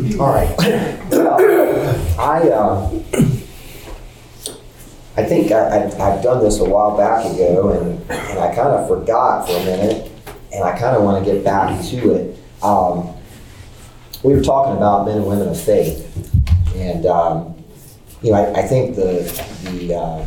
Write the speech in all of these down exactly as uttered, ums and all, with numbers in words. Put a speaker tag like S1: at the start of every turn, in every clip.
S1: All right. Well, I uh, I think I, I, I've done this a while back ago, and, and I kind of forgot for a minute, and I kind of want to get back to it. Um, we were talking about men and women of faith, and um, you know, I, I think the the uh,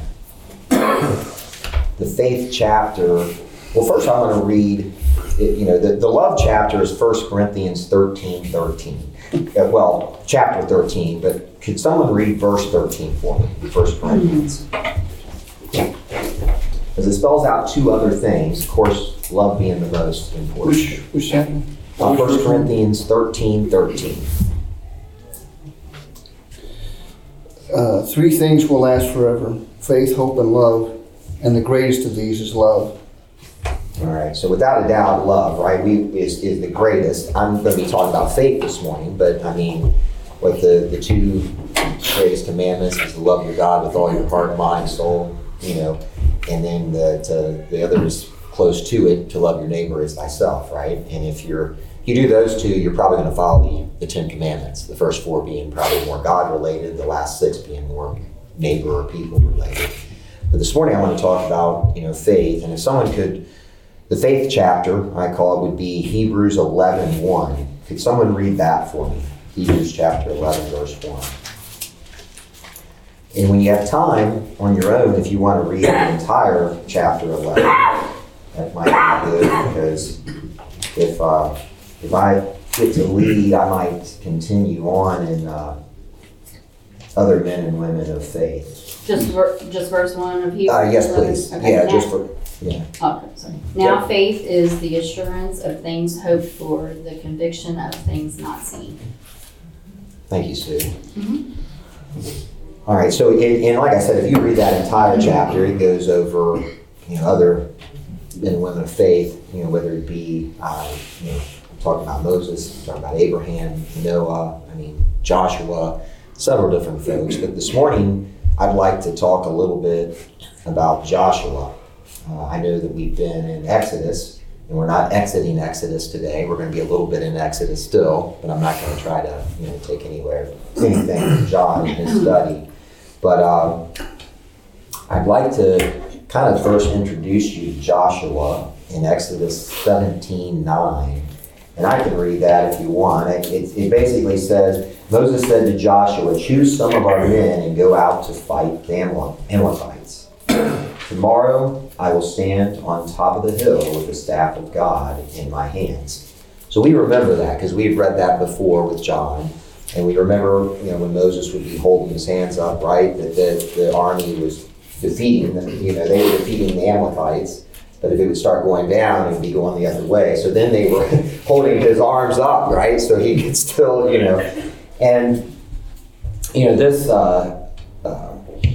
S1: the faith chapter. Well, first I want to read. It, you know, the, the love chapter is First Corinthians thirteen thirteen. Uh, well, chapter thirteen, but could someone read verse thirteen for me, First Corinthians? Because it spells out two other things, of course, love being the most important.
S2: Which, which chapter?
S1: Uh, First Corinthians thirteen thirteen.
S2: Uh, three things will last forever: faith, hope, and love. And the greatest of these is love.
S1: All right, so without a doubt, love, right, we is, is the greatest. I'm going to be talking about faith this morning, but I mean, like the, the two greatest commandments is to love your God with all your heart, mind, soul, you know, and then the to, the other is close to it, to love your neighbor as thyself, right? And if you're you do those two, you're probably going to follow the, the Ten Commandments. The first four being probably more God related, the last six being more neighbor or people related. But this morning I want to talk about, you know, faith, and if someone could. The faith chapter, I call it, would be Hebrews eleven one. Could someone read that for me? Hebrews chapter eleven, verse one. And when you have time on your own, if you want to read the entire chapter eleven, that might be good, because if uh, if I get to lead, I might continue on in uh, other men and women of faith.
S3: Just ver- just verse one of Hebrews?
S1: Uh, yes, please.
S3: Okay.
S1: Yeah,
S3: Now,
S1: just for... Yeah.
S3: Okay, sorry. Now faith is the assurance of things hoped for, the conviction of things not seen.
S1: Thank you, Sue.
S3: Mm-hmm.
S1: All right, so, it, and like I said, if you read that entire chapter, it goes over, you know, other men and women of faith, you know, whether it be, uh, you know, talking about Moses, talking about Abraham, Noah, I mean, Joshua, several different folks. But this morning, I'd like to talk a little bit about Joshua. Uh, I know that we've been in Exodus, and we're not exiting Exodus today. We're going to be a little bit in Exodus still, but I'm not going to try to, you know, take anywhere anything from John in his study. But um, I'd like to kind of first introduce you to Joshua in Exodus seventeen nine, and I can read that if you want. It, it, it basically says, Moses said to Joshua, "Choose some of our men and go out to fight the Amalekites. Tomorrow I will stand on top of the hill with the staff of God in my hands." So we remember that because we've read that before with John. And we remember, you know, when Moses would be holding his hands up, right, that the, the army was defeating them. You know, they were defeating the Amalekites. But if it would start going down, it would be going the other way. So then they were holding his arms up, right, so he could still, you know. And, you know, this... Uh, uh,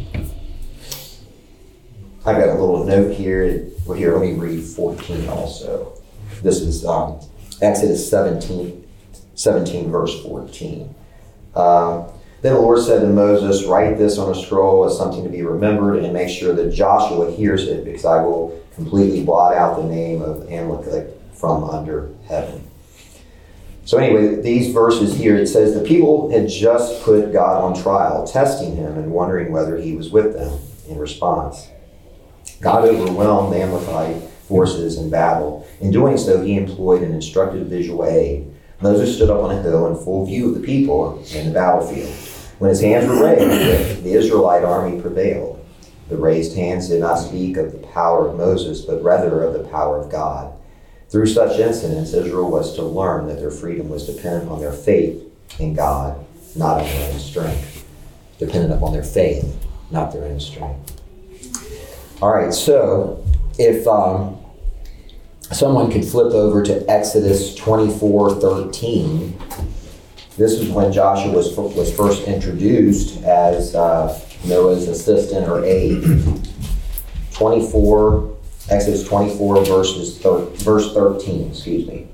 S1: I got a little note here. Well, here, let me read fourteen also. This is um, Exodus seventeen, seventeen, verse fourteen. Um, then the Lord said to Moses, "Write this on a scroll as something to be remembered, and make sure that Joshua hears it, because I will completely blot out the name of Amalek from under heaven." So anyway, these verses here, it says the people had just put God on trial, testing him and wondering whether he was with them in response. God overwhelmed the Amalekite forces in battle. In doing so, he employed an instructive visual aid. Moses stood up on a hill in full view of the people in the battlefield. When his hands were raised, the Israelite army prevailed. The raised hands did not speak of the power of Moses, but rather of the power of God. Through such incidents, Israel was to learn that their freedom was dependent on their faith in God, not on their own strength. Dependent upon their faith, not their own strength. All right, so if um, someone could flip over to Exodus twenty-four thirteen, this is when Joshua was, was first introduced as uh, Noah's assistant or aide. twenty-four, Exodus twenty-four, verses thir- verse thirteen, excuse me.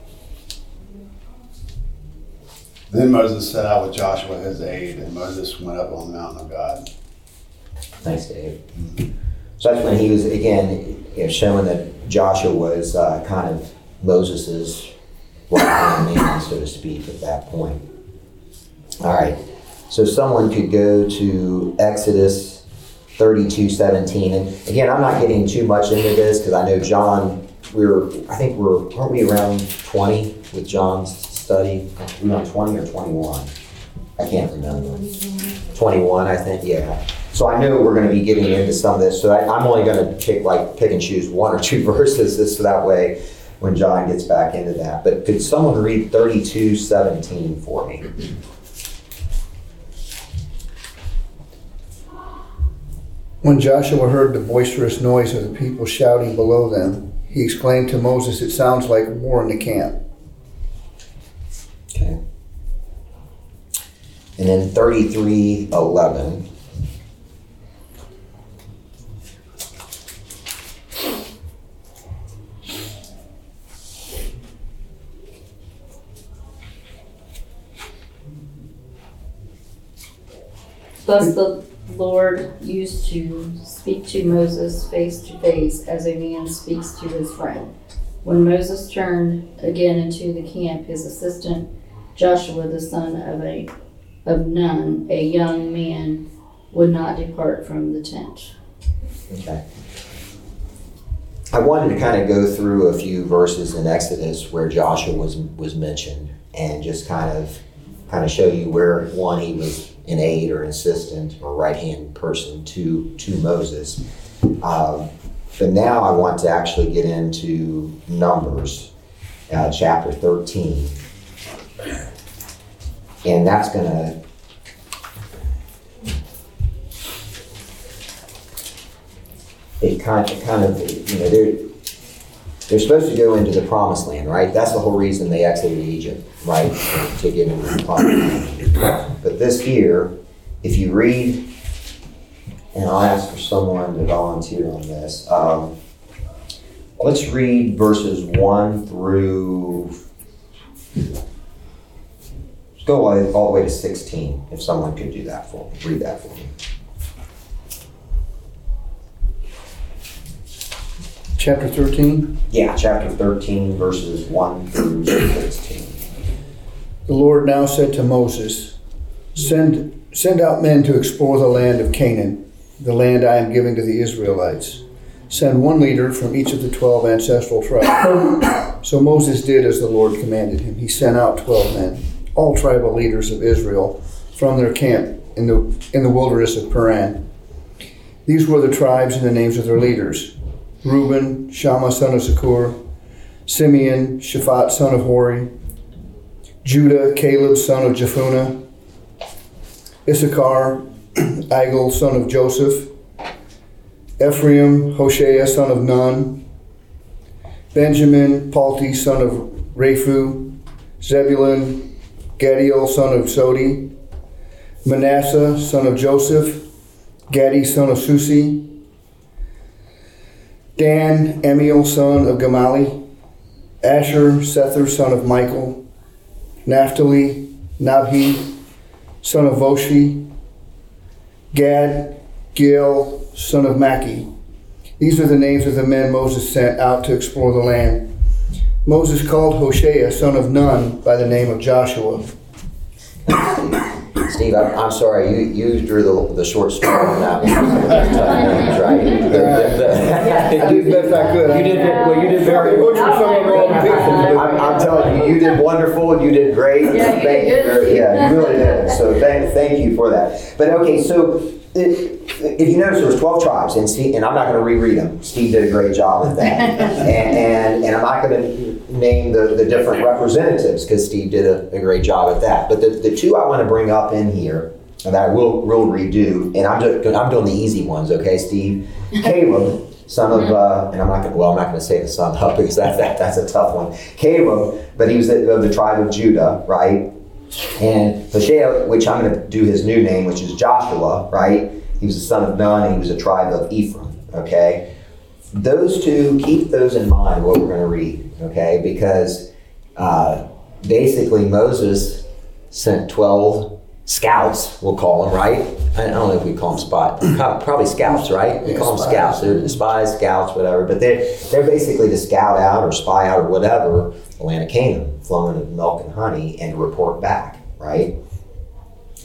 S4: Then Moses set out with Joshua his aide, and Moses went up on the mountain of God.
S1: Thanks, Dave. Mm-hmm. So that's when he was, again, you know, showing that Joshua was uh, kind of Moses's right-hand man, so to speak, at that point. All right. So someone could go to Exodus thirty-two seventeen. And again, I'm not getting too much into this because I know John, we're, I think we're, aren't we around twenty with John's study? Are we on twenty or twenty-one? I can't remember. twenty-one, I think, yeah. So I know we're going to be getting into some of this. So I, I'm only going to pick like pick and choose one or two verses this so that way when John gets back into that. But could someone read thirty-two seventeen for me?
S2: When Joshua heard the boisterous noise of the people shouting below them, he exclaimed to Moses, "It sounds like war in the camp."
S1: Okay. And then thirty-three eleven.
S3: Thus the Lord used to speak to Moses face to face as a man speaks to his friend. When Moses turned again into the camp, his assistant Joshua, the son of a of Nun, a young man, would not depart from the tent.
S1: Okay. I wanted to kind of go through a few verses in Exodus where Joshua was was mentioned and just kind of kind of show you where, one, he was an aide or an assistant or right-hand person to, to Moses. Um, but now I want to actually get into Numbers, uh, chapter thirteen. And that's going to it kind of, kind of, you know, they're, they're supposed to go into the promised land, right? That's the whole reason they exited Egypt, right? To get into the promised land. But this here, if you read, and I'll ask for someone to volunteer on this, um, let's read verses one through, let's go all the way, all the way to sixteen, if someone could do that for me, read that for me.
S2: Chapter thirteen.
S1: Yeah, chapter thirteen, verses one through sixteen.
S2: The Lord now said to Moses, Send, send out men to explore the land of Canaan, the land I am giving to the Israelites. Send one leader from each of the twelve ancestral tribes. So Moses did as the Lord commanded him. He sent out twelve men, all tribal leaders of Israel, from their camp in the, in the wilderness of Paran. These were the tribes and the names of their leaders: Reuben, Shammah son of Zakur; Simeon, Shaphat son of Hori; Judah, Caleb son of Jephunneh; Issachar, Igal son of Joseph; Ephraim, Hoshea son of Nun; Benjamin, Palti son of Raphu; Zebulun, Gadiel son of Sodi; Manasseh son of Joseph; Gadi son of Susi; Dan, Amiel son of Gamali; Asher, Sether son of Michael; Naphtali, Nabhi son of Voshi; Gad, Gil son of Maki. These are the names of the men Moses sent out to explore the land. Moses called Hoshea son of Nun by the name of Joshua.
S1: Steve, I'm, I'm sorry, you, you drew the, the short story on that one. Right?
S2: I did best I could.
S1: You did, well, you did very
S2: Butchered some of the wrong people.
S1: I'm, I'm telling you, you did wonderful and you did great.
S3: Yeah, you
S1: thank
S3: did good.
S1: You, yeah, you really did. So thank, thank you for that. But okay, so it, if you notice, there was twelve tribes, and Steve, and I'm not going to reread them. Steve did a great job with that, and, and and I'm not going to name the, the different representatives because Steve did a, a great job at that. But the, the two I want to bring up in here, and that I will will redo, and I'm just, I'm doing the easy ones, okay, Steve? Caleb, son of, uh, and I'm not going. Well, I'm not going to say the son of because that, that that's a tough one. Caleb, but he was of the tribe of Judah, right? And Hoshea, which I'm going to do his new name, which is Joshua, right? He was the son of Nun, and he was a tribe of Ephraim, okay? Those two, keep those in mind, what we're going to read, okay? Because uh, basically Moses sent twelve scouts, we'll call them, right? I don't know if we call them spot, probably scouts, right? We
S2: Yeah,
S1: call them
S2: spies.
S1: scouts. They're spies, scouts, whatever. But they're, they're basically to scout out or spy out or whatever the land of Canaan, flowing with milk and honey, and report back, right?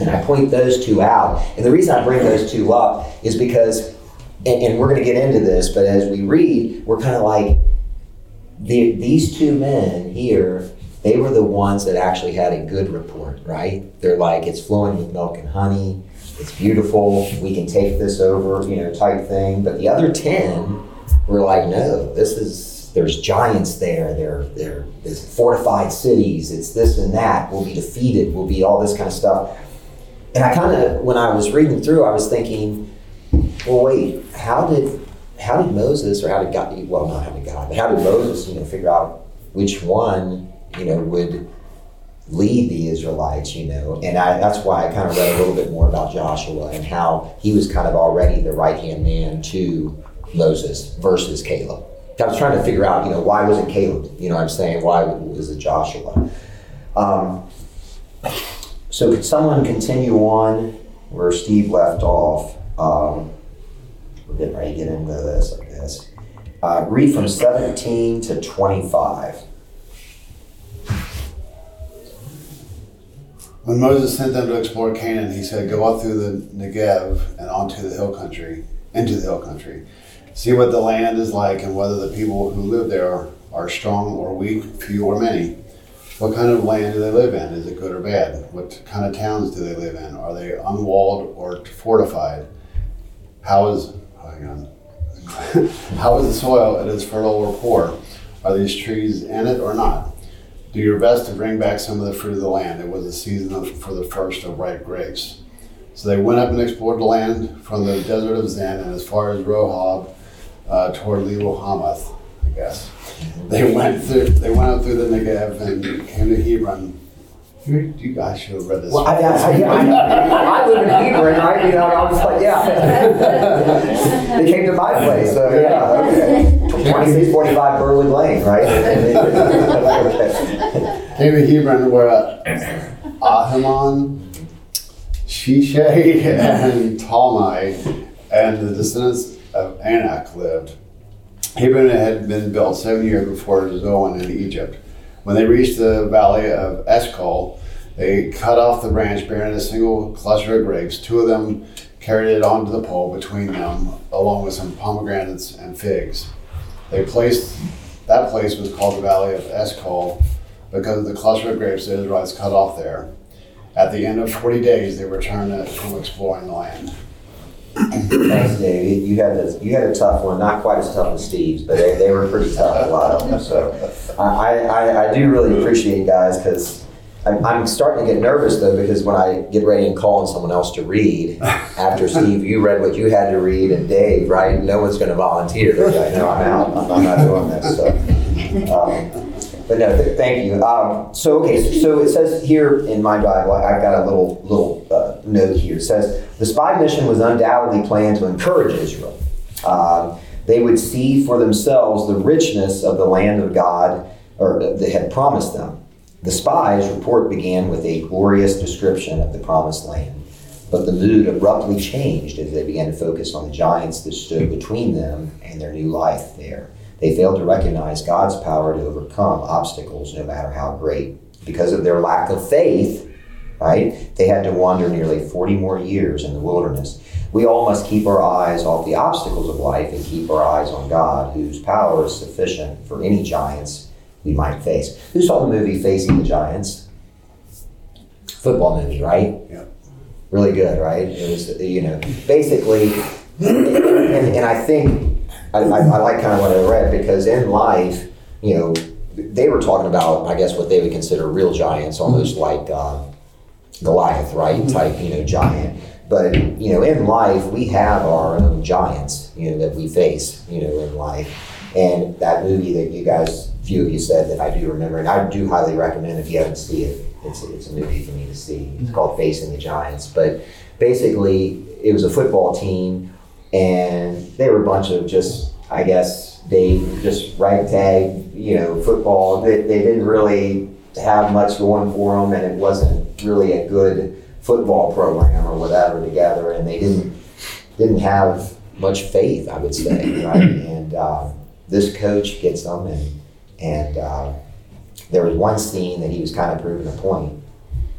S1: And I point those two out. And the reason I bring those two up is because, and, and we're going to get into this, but as we read, we're kind of like, the, these two men here, they were the ones that actually had a good report, right? They're like, it's flowing with milk and honey. It's beautiful. We can take this over, you know, type thing. But the other ten were like, no, this is, there's giants there. There, there, there's fortified cities. It's this and that. We'll be defeated. We'll be all this kind of stuff. And I kind of, when I was reading through, I was thinking, well, wait, how did, how did Moses, or how did God, well, not how did God, but how did Moses, you know, figure out which one, you know, would lead the Israelites, you know? And I, that's why I kind of read a little bit more about Joshua and how he was kind of already the right-hand man to Moses versus Caleb. I was trying to figure out, you know, why was it Caleb? You know what I'm saying? Why was it Joshua? Um, so could someone continue on where Steve left off? Um, we're getting ready to get into this, I guess. Uh, read from seventeen to twenty-five.
S4: When Moses sent them to explore Canaan, he said, go up through the Negev and onto the hill country, into the hill country. See what the land is like and whether the people who live there are, are strong or weak, few or many. What kind of land do they live in? Is it good or bad? What kind of towns do they live in? Are they unwalled or fortified? How is, oh, hang on. How is the soil? It is fertile or poor? Are these trees in it or not? Do your best to bring back some of the fruit of the land. It was the season of, for the first of ripe grapes. So they went up and explored the land from the desert of Zin and as far as Rohab uh, toward Lebo Hamath, I guess. They went through. They went up through the Negev and came to Hebron. You, you guys should have read this.
S1: Well, I, I, I, I, I live in Hebron, right? You know, I was like, yeah. They came to my place, so yeah, okay. twenty-six forty-five Berwood Lane, right? Okay.
S4: Came to Hebron where uh, Ahiman, Shishai, and Talmai, and the descendants of Anak lived. Hebron had been built seven years before Zoan in Egypt. When they reached the valley of Eshcol, they cut off the branch bearing a single cluster of grapes. Two of them carried it onto the pole between them, along with some pomegranates and figs. They placed, that place was called the valley of Eshcol because of the cluster of grapes the Israelites cut off there. At the end of forty days, they returned from exploring the land.
S1: Thanks, Dave. You had a, you had a tough one, not quite as tough as Steve's, but they, they were pretty tough, a lot of them. So I, I, I do really appreciate you guys, because I'm, I'm starting to get nervous, though, because when I get ready and call on someone else to read, after Steve, you read what you had to read, and Dave, right, no one's going to volunteer. They're like, no, I'm out. I'm, I'm not doing this. So, um, but no, th- thank you. Um, so, okay, so it says here in my Bible, I've got a little little uh, note here. It says, the spy mission was undoubtedly planned to encourage Israel. Uh, they would see for themselves the richness of the land of God, or that had promised them. The spy's report began with a glorious description of the promised land, but the mood abruptly changed as they began to focus on the giants that stood between them and their new life there. They failed to recognize God's power to overcome obstacles, no matter how great. Because of their lack of faith, right, they had to wander nearly forty more years in the wilderness. We all must keep our eyes off the obstacles of life and keep our eyes on God, whose power is sufficient for any giants we might face. Who saw the movie Facing the Giants? Football movie, right?
S4: Yeah.
S1: Really good, right? It was, you know, basically, and, and, and I think, I, I, I like kind of what I read, because in life, you know, they were talking about, I guess, what they would consider real giants, almost like um, Goliath, right? Type, you know, giant. But, you know, in life, we have our own giants, you know, that we face, you know, in life. And that movie that you guys, a few of you said that I do remember, and I do highly recommend if you haven't seen it, it's, it's a movie for me to see. It's called Facing the Giants. But basically, it was a football team, and they were a bunch of just, I guess, they just ragtag, you know, football. They, they didn't really have much going for them, and it wasn't really a good football program or whatever together, and they didn't didn't have much faith, I would say, right? And uh, this coach gets them, and and uh, there was one scene that he was kind of proving a point.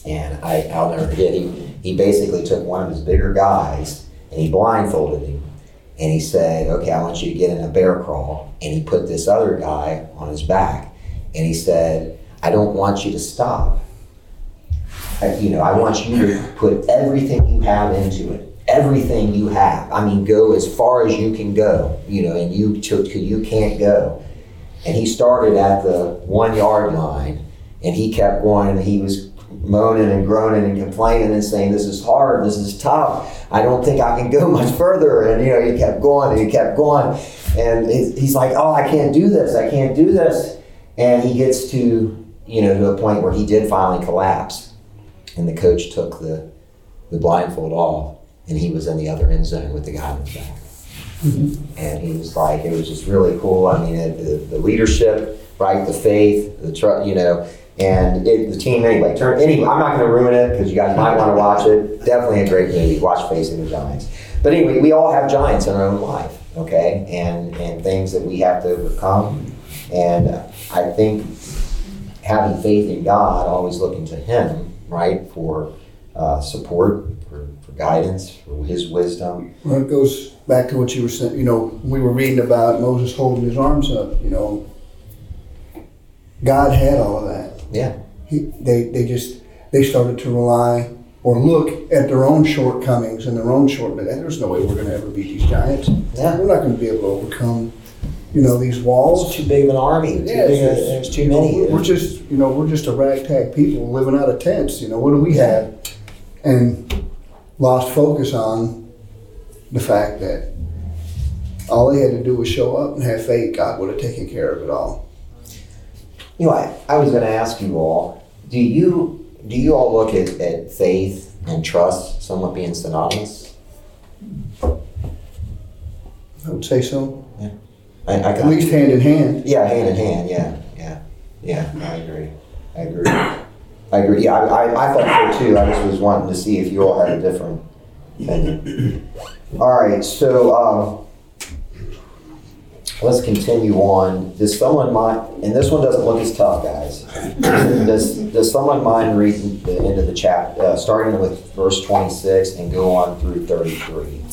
S1: And I, I'll never forget, he, he basically took one of his bigger guys and he blindfolded him. And he said, okay, I want you to get in a bear crawl. And he put this other guy on his back. And he said, I don't want you to stop. I, you know, I want you to put everything you have into it. Everything you have. I mean, go as far as you can go, you know, and you, to, you can't go. And he started at the one yard line and he kept going and he was moaning and groaning and complaining and saying, this is hard, this is tough, I don't think I can go much further. And you know, he kept going and he kept going. And he's like, oh, I can't do this, I can't do this. And he gets to, you know, to a point where he did finally collapse. And the coach took the, the blindfold off and he was in the other end zone with the guy on his back. Mm-hmm. And he was like, it was just really cool. I mean, it, the, the leadership, right, the faith, the trust, you know, and it, the team anyway. Turn anyway. I'm not going to ruin it because you guys might want to watch it. Definitely a great movie. Watch Facing the Giants. But anyway, we all have giants in our own life, okay, and and things that we have to overcome. And I think having faith in God, always looking to Him, right, for uh, support, for, for guidance, for His wisdom.
S2: Well, it goes back to what you were saying. You know, we were reading about Moses holding his arms up. You know, God had all of that.
S1: Yeah.
S2: He, they, they just, they started to rely or look at their own shortcomings and their own short, but there's no way we're going to ever beat these giants.
S1: Yeah.
S2: We're not going to be able to overcome, you know, these walls.
S1: It's too big of an army. Too
S2: Yeah,
S1: big a,
S2: it's-
S1: there's too many.
S2: We're just, you know, we're just a ragtag people living out of tents. You know, what do we have? And lost focus on the fact that all they had to do was show up and have faith. God would have taken care of it all.
S1: You know, I, I was going to ask you all, do you do you all look at, at faith and trust somewhat being synonymous?
S2: I would say so.
S1: Yeah. I, I
S2: At least hand in hand.
S1: Yeah, hand in hand, yeah, yeah, yeah, I agree. I agree. I agree. Yeah, I, I, I thought so too. I just was wanting to see if you all had a different opinion. All right, so um, let's continue on. Does someone mind, and this one doesn't look as tough, guys. Does does someone mind reading the end of the chapter, uh, starting with verse twenty-six and go on through thirty-three?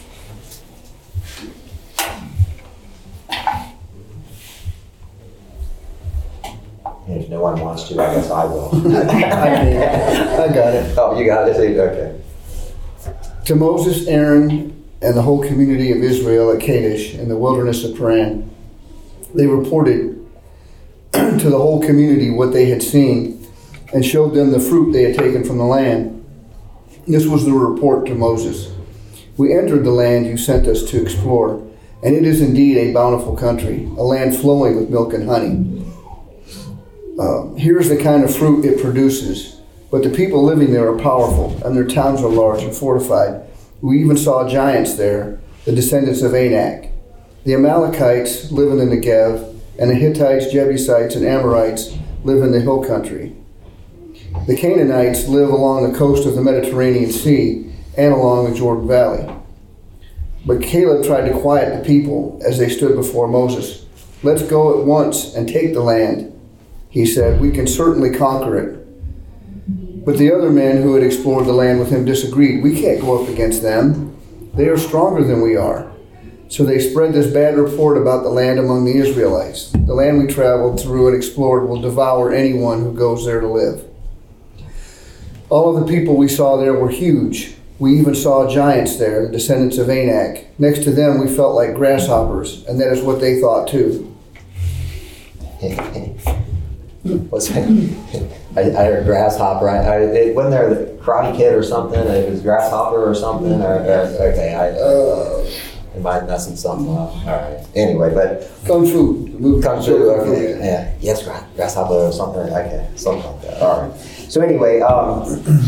S1: And if no one wants to, I guess I will.
S2: I got it.
S1: Oh, you got it? Okay.
S2: To Moses, Aaron, and the whole community of Israel at Kadesh in the wilderness of Paran, they reported to the whole community what they had seen and showed them the fruit they had taken from the land. This was the report to Moses. We entered the land you sent us to explore, and it is indeed a bountiful country, a land flowing with milk and honey. Uh, here's the kind of fruit it produces. But the people living there are powerful, and their towns are large and fortified. We even saw giants there, the descendants of Anak. The Amalekites live in the Negev, and the Hittites, Jebusites, and Amorites live in the hill country. The Canaanites live along the coast of the Mediterranean Sea and along the Jordan Valley. But Caleb tried to quiet the people as they stood before Moses. Let's go at once and take the land, he said. We can certainly conquer it. But the other men who had explored the land with him disagreed. We can't go up against them. They are stronger than we are. So they spread this bad report about the land among the Israelites. The land we traveled through and explored will devour anyone who goes there to live. All of the people we saw there were huge. We even saw giants there, the descendants of Anak. Next to them, we felt like grasshoppers, and that is what they thought too.
S1: What's that? I, I heard grasshopper. I, I, it, wasn't there the Karate Kid or something? It was grasshopper or something. Or, or, okay, I uh, am I messing something up? All right. Anyway, but
S2: Kung Fu. The movie
S1: Kung Fu. Okay. Yeah. Yes, gra- grasshopper or something. Okay, something like that. All right. So anyway, um,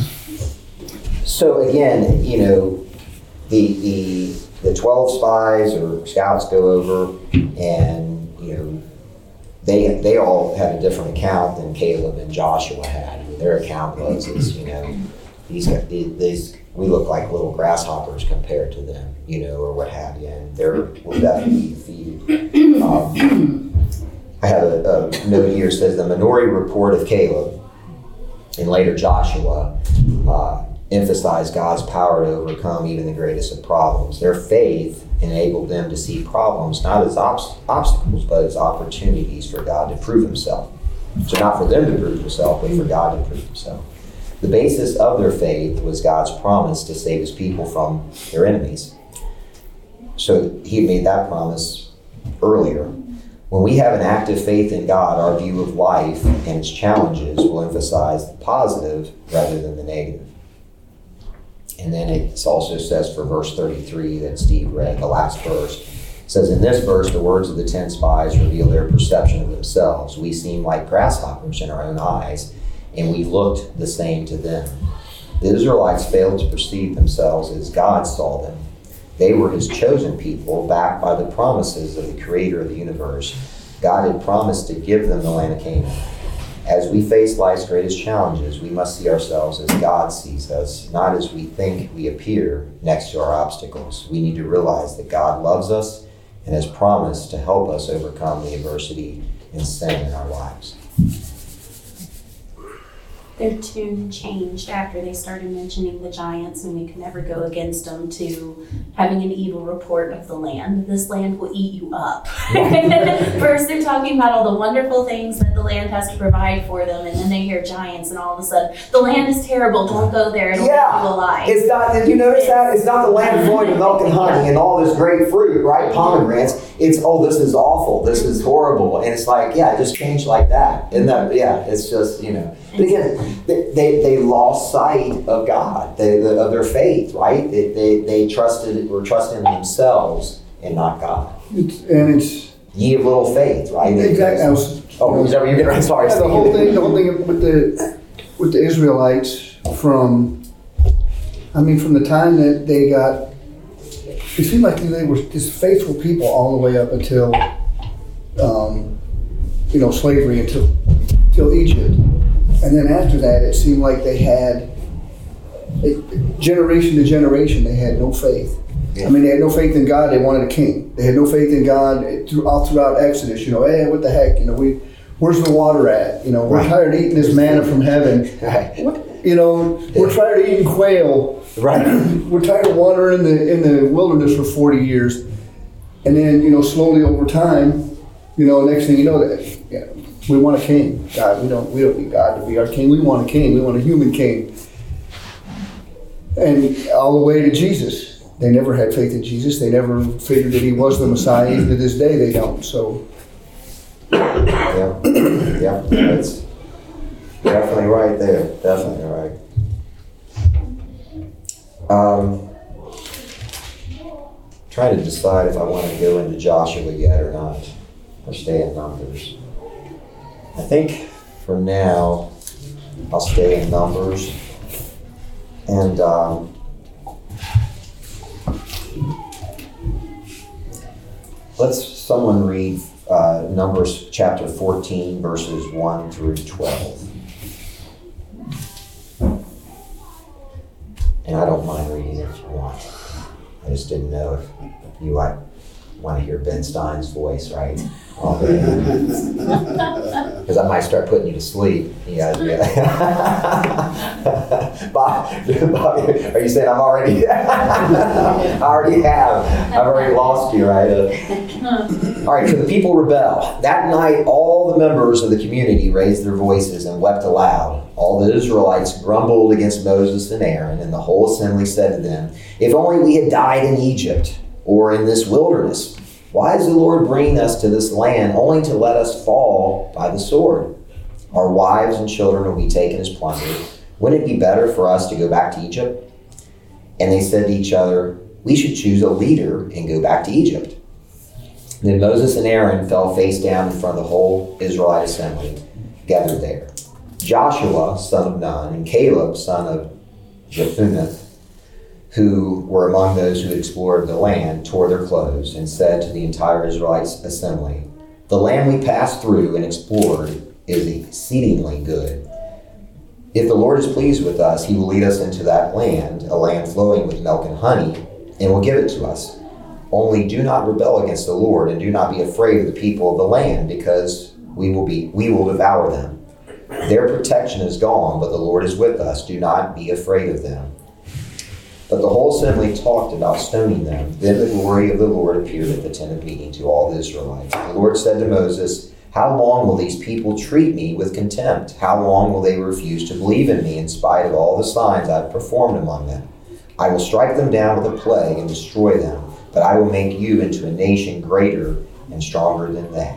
S1: so again, you know, the the the twelve spies or scouts go over, and you know. They they all had a different account than Caleb and Joshua had. I mean, their account was, is, you know, these these we look like little grasshoppers compared to them, you know, or what have you, and they're will definitely be defeated. Um, I have a, a note here that says the minority report of Caleb And later Joshua uh, emphasized God's power to overcome even the greatest of problems. Their faith enabled them to see problems not as ob- obstacles, but as opportunities for God to prove himself. So not for them to prove himself, but for God to prove himself. The basis of their faith was God's promise to save his people from their enemies. So he had made that promise earlier. When we have an active faith in God, our view of life and its challenges will emphasize the positive rather than the negative. And then it also says for verse thirty-three that Steve read, the last verse, it says, in this verse, the words of the ten spies reveal their perception of themselves. We seem like grasshoppers in our own eyes, and we looked the same to them. The Israelites failed to perceive themselves as God saw them. They were his chosen people, backed by the promises of the creator of the universe. God had promised to give them the land of Canaan. As we face life's greatest challenges, we must see ourselves as God sees us, not as we think we appear next to our obstacles. We need to realize that God loves us and has promised to help us overcome the adversity and sin in our lives.
S5: Their tune changed after they started mentioning the giants, and we could never go against them, to having an evil report of the land. This land will eat you up. First they're talking about all the wonderful things that the land has to provide for them, and then they hear giants, and all of a sudden, the land is terrible, don't go there, it'll
S1: Yeah.
S5: make you alive.
S1: It's not, did you notice that? It's not the land flowing with milk and honey and all this great fruit, right? Pomegranates. It's, oh, this is awful. This is horrible. And it's like, yeah, it just changed like that. Isn't that, yeah, it's just, you know. But again, they, they, they lost sight of God, they, the, of their faith, right? They, they, they trusted, were trusting themselves and not God.
S2: It's, and it's
S1: Ye of little faith, right?
S2: exactly. I was,
S1: Oh, is that what you're getting? Sorry.
S2: yeah, the whole thing. The whole thing with the with the Israelites from, I mean, from the time that they got, it seemed like they were just faithful people all the way up until, um, you know, slavery until until Egypt, and then after that, it seemed like they had, it, generation to generation, they had no faith.
S1: Yeah.
S2: I mean, they had no faith in God. They wanted a king. They had no faith in God through, all throughout Exodus. You know, hey, what the heck? You know, we, where's the water at? You know, we're
S1: Right.
S2: tired of eating this manna from heaven.
S1: Right.
S2: What, you know, we're tired of eating quail.
S1: Right.
S2: We're tired of wandering in the in the wilderness for forty years, and then you know, slowly over time, you know, next thing you know, that yeah, we want a king. God, we don't we don't need God to be our king. We want a king. We want a human king. And all the way to Jesus. They never had faith in Jesus. They never figured that he was the Messiah. Even to this day, they don't. So,
S1: Yeah, yeah, that's definitely right there. Definitely right. Um, trying to decide if I want to go into Joshua yet or not, or stay in Numbers. I think for now, I'll stay in Numbers. And um, let's someone read uh, Numbers chapter fourteen, verses one through twelve. And I don't mind reading it if you want. I just didn't know if you might want to hear Ben Stein's voice, right? Because I might start putting you to sleep. Yeah, yeah. Bob, Bob, are you saying I'm already? I already have. I've already lost you, right? Uh, all right. So the people rebel. That night, all the members of the community raised their voices and wept aloud. All the Israelites grumbled against Moses and Aaron, and the whole assembly said to them, "If only we had died in Egypt or in this wilderness. Why is the Lord bringing us to this land only to let us fall by the sword? Our wives and children will be taken as plunder. Wouldn't it be better for us to go back to Egypt?" And they said to each other, "We should choose a leader and go back to Egypt." Then Moses and Aaron fell face down in front of the whole Israelite assembly gathered there. Joshua, son of Nun, and Caleb, son of Jephunneh, who were among those who had explored the land, tore their clothes and said to the entire Israelite assembly, "The land we passed through and explored is exceedingly good. If the Lord is pleased with us, he will lead us into that land, a land flowing with milk and honey, and will give it to us. Only do not rebel against the Lord, and do not be afraid of the people of the land, because we will be we will devour them. Their protection is gone, but the Lord is with us. Do not be afraid of them." But the whole assembly talked about stoning them. Then the glory of the Lord appeared at the tent of meeting to all the Israelites. The Lord said to Moses, "How long will these people treat me with contempt? How long will they refuse to believe in me in spite of all the signs I have performed among them? I will strike them down with a plague and destroy them, but I will make you into a nation greater and stronger than they."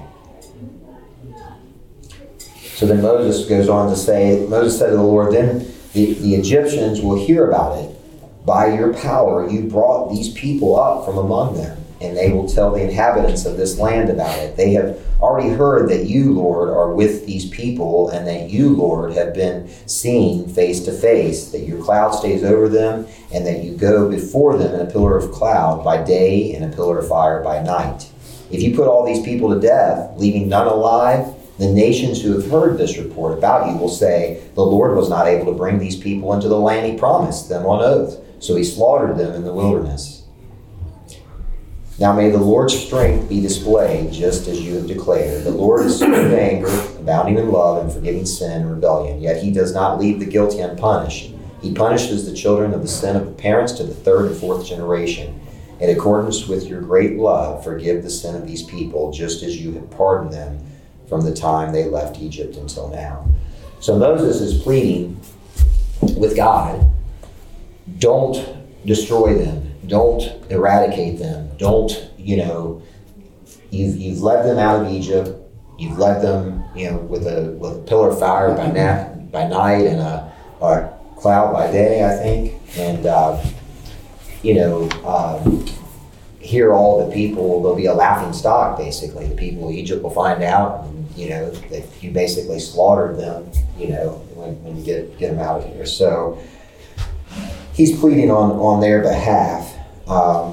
S1: So then Moses goes on to say, Moses said to the Lord, "Then the, the Egyptians will hear about it. By your power you brought these people up from among them, and they will tell the inhabitants of this land about it. They have already heard that you, Lord, are with these people, and that you, Lord, have been seen face to face, that your cloud stays over them, and that you go before them in a pillar of cloud by day and a pillar of fire by night. If you put all these people to death, leaving none alive, the nations who have heard this report about you will say, 'The Lord was not able to bring these people into the land he promised them on oath, so he slaughtered them in the wilderness.' Now may the Lord's strength be displayed just as you have declared. The Lord is slow to anger, abounding in love, and forgiving sin and rebellion. Yet he does not leave the guilty unpunished. He punishes the children of the sin of the parents to the third and fourth generation. In accordance with your great love, forgive the sin of these people, just as you have pardoned them from the time they left Egypt until now." So Moses is pleading with God, don't destroy them. Don't eradicate them. Don't, you know, you've you've led them out of Egypt. You've led them, you know, with a with a pillar of fire by night, by night and a, a cloud by day, I think. And uh, you know, uh, here all the people, there'll be a laughing stock. Basically, the people of Egypt will find out, and, you know, that you basically slaughtered them. You know, when, when you get get them out of here. So he's pleading on on their behalf. Um,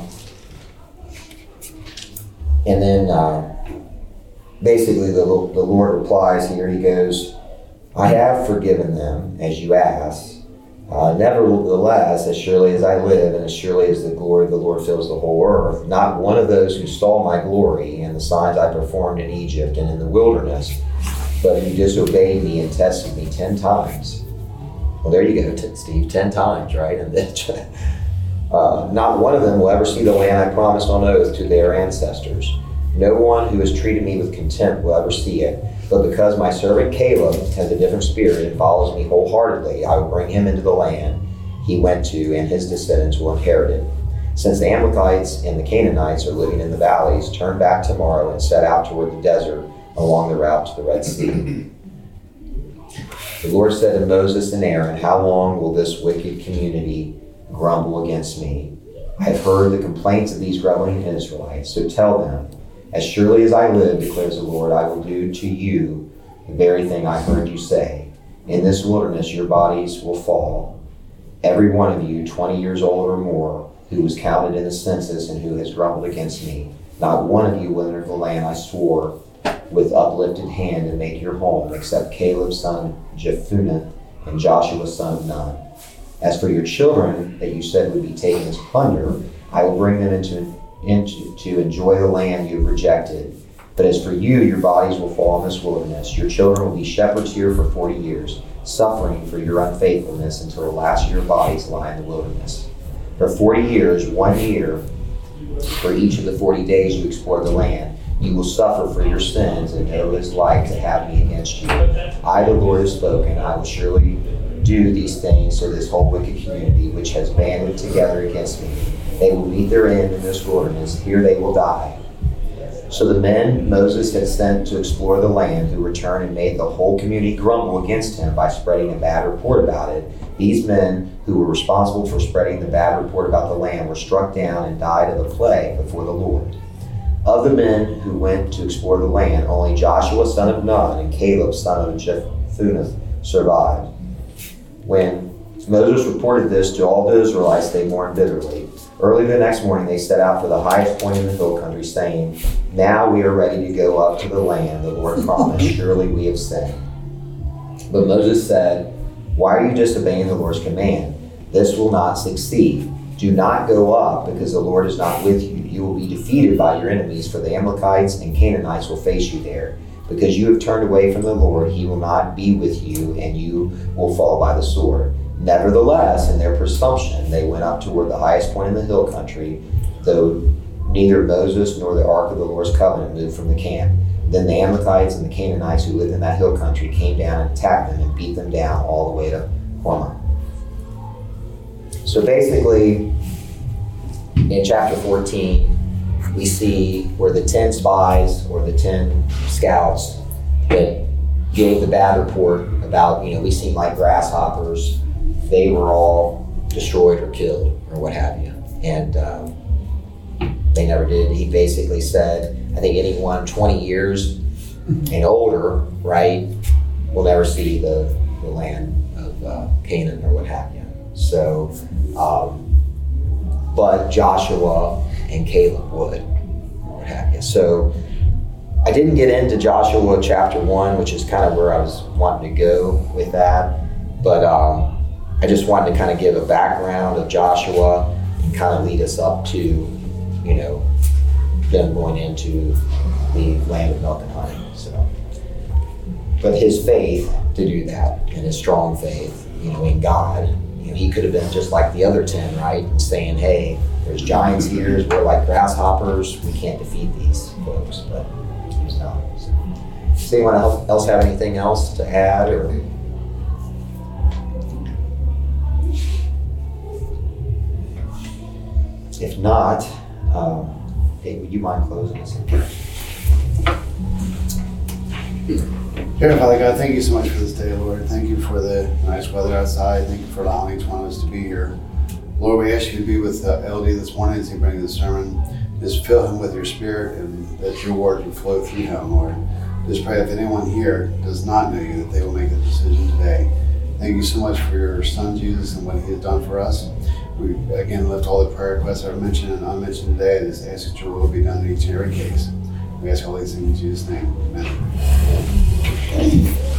S1: and then uh, basically the, the Lord replies here. He goes, "I have forgiven them as you asked. Uh, nevertheless, as surely as I live and as surely as the glory of the Lord fills the whole earth, not one of those who saw my glory and the signs I performed in Egypt and in the wilderness, but who disobeyed me and tested me ten times." Well, there you go, Steve, ten times, right? And then, uh, not one of them will ever see the land I promised on oath to their ancestors. No one who has treated me with contempt will ever see it. But because my servant Caleb has a different spirit and follows me wholeheartedly, I will bring him into the land he went to, and his descendants will inherit it. Since the Amalekites and the Canaanites are living in the valleys, turn back tomorrow and set out toward the desert along the route to the Red Sea." The Lord said to Moses and Aaron, "How long will this wicked community grumble against me? I have heard the complaints of these grumbling Israelites, so tell them, as surely as I live, declares the Lord, I will do to you the very thing I heard you say. In this wilderness your bodies will fall, every one of you twenty years old or more, who was counted in the census and who has grumbled against me. Not one of you will enter the land I swore with uplifted hand and make your home, except Caleb son of Jephunneh and Joshua son of Nun. As for your children that you said would be taken as plunder, I will bring them into, into to enjoy the land you have rejected. But as for you, your bodies will fall in this wilderness. Your children will be shepherds here for forty years, suffering for your unfaithfulness until the last of your bodies lie in the wilderness. For forty years, one year, for each of the forty days you explore the land, you will suffer for your sins and know what it is like to have me against you. I, the Lord, have spoken. I will surely do these things to this whole wicked community which has banded together against me. They will meet their end in this wilderness. Here they will die. So the men Moses had sent to explore the land, who returned and made the whole community grumble against him by spreading a bad report about it. These men who were responsible for spreading the bad report about the land were struck down and died of a plague before the Lord. Of the men who went to explore the land, only Joshua son of Nun and Caleb son of Jephunneh survived. When Moses reported this to all the Israelites, they mourned bitterly. Early the next morning they set out for the highest point in the hill country, saying, "Now we are ready to go up to the land the Lord promised. Surely we have sinned." But Moses said, "Why are you disobeying the Lord's command? This will not succeed. Do not go up, because the Lord is not with you. You will be defeated by your enemies, for the Amalekites and Canaanites will face you there. Because you have turned away from the Lord, he will not be with you, and you will fall by the sword. Nevertheless, in their presumption, they went up toward the highest point in the hill country, though neither Moses nor the ark of the Lord's covenant moved from the camp. Then the Amalekites and the Canaanites who lived in that hill country came down and attacked them and beat them down all the way to Hormah. So basically, in chapter fourteen, we see where the ten spies or the ten scouts that gave the bad report about, you know, we seem like grasshoppers, they were all destroyed or killed or what have you. And um, they never did. He basically said, I think anyone twenty years and older, right, will never see the, the land of uh, Canaan or what have you. So, um, but Joshua and Caleb would, or what have you. So I didn't get into Joshua chapter one, which is kind of where I was wanting to go with that. But um, I just wanted to kind of give a background of Joshua and kind of lead us up to, you know, them going into the land of milk and honey. So, but his faith to do that, and his strong faith, you know, in God, you know, he could have been just like the other ten, right? And saying, hey, there's giants here, we're like grasshoppers, we can't defeat these folks, but he was not. So. Does anyone else have anything else to add, or? If not, um, Dave, would you mind closing us in prayer?
S4: Dear Father God, thank you so much for this day, Lord. Thank you for the nice weather outside. Thank you for allowing each one of us to be here. Lord, we ask you to be with uh, L D this morning as he brings the sermon. Just fill him with your spirit and that your word would flow through him, Lord. Just pray if anyone here does not know you, that they will make a decision today. Thank you so much for your son, Jesus, and what he has done for us. We again lift all the prayer requests that are mentioned and unmentioned today. And just ask that your will will be done in each and every case. We ask all these things in Jesus' name. Amen.